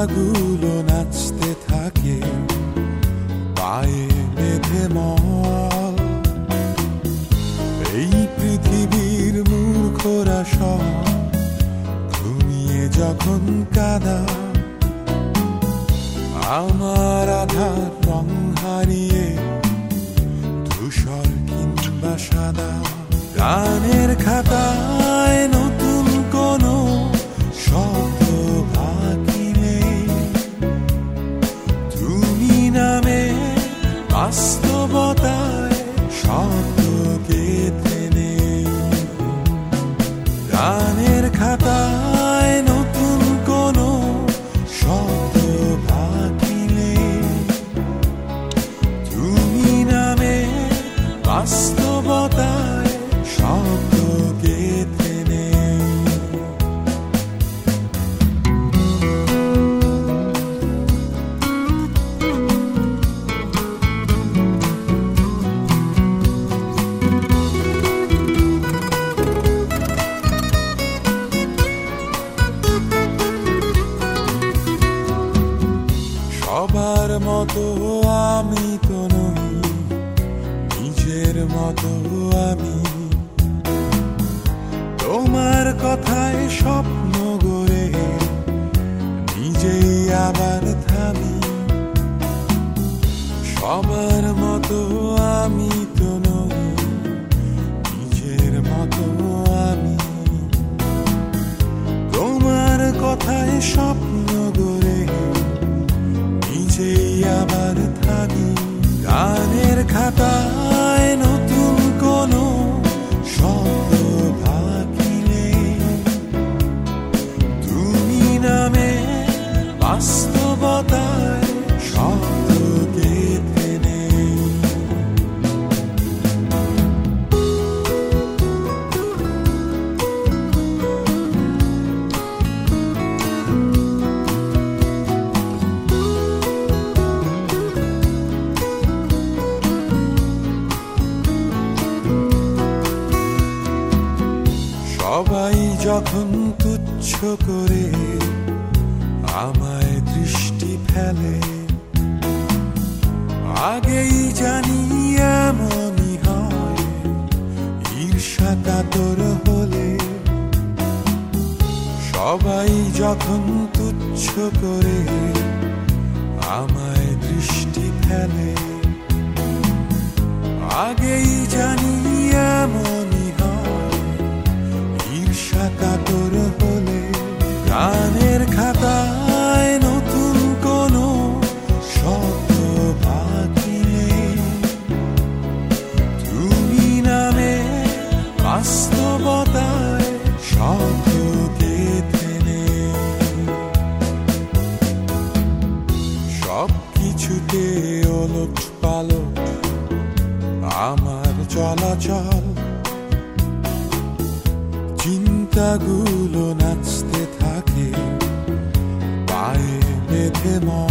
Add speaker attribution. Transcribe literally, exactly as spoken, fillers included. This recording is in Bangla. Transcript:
Speaker 1: চিন্তাগুলো নাচতে থাকে পায়ে বেঁধে মল। এই পৃথিবীর মূর্খরা সব ঘুমিয়ে যখন কাদা, আমার আধার রং হারিয়ে ধূসর কিংবা সাদা। গানের খাতায় নতুন কোনো শব্দ বাকি নেই, তুমি নামে বাস্তবতায় শব্দ গেঁথে নেই। গানের খাতায় নতুন কোনো শব্দ বাকি নেই, তুমি নামে বাস্তবতায় শব্দ গেঁথে নেই। সবার মতো আমি তো নই, নিজের মতো আমি। তোমার কথায় স্বপ্ন গড়ে নিজেই আবার থামি। সবার মতো আমি তো নই, নিজের মতো আমি। তোমার কথায় স্বপ্ন গড়ে নিজেই আবার থামি। গানের খাতায় নতুন কোনো শব্দ বাকি নেই, তুমি নামে বাস্তবতায় শব্দ গেঁথে নেই। সবাই যখন তুচ্ছ করে আমায় দৃষ্টি ফেলে, আগেই জানি এমনই হয় ঈর্ষা কাতর হলে। সবাই যখন তুচ্ছ করে আমায় দৃষ্টি ফেলে, আগেই জানি এমনই হয় ঈর্ষা কাতর হলে। গানের খাতায় নতুন কোনো শব্দ বাকি নেই, তুমি নামে বাস্তবতায় শব্দ গেঁথে নেই। সব কিছুতে ওলট পালট আমার চলাচল, চিন্তাগুলো নাচতে থাকে পায়ে বেঁধে মল।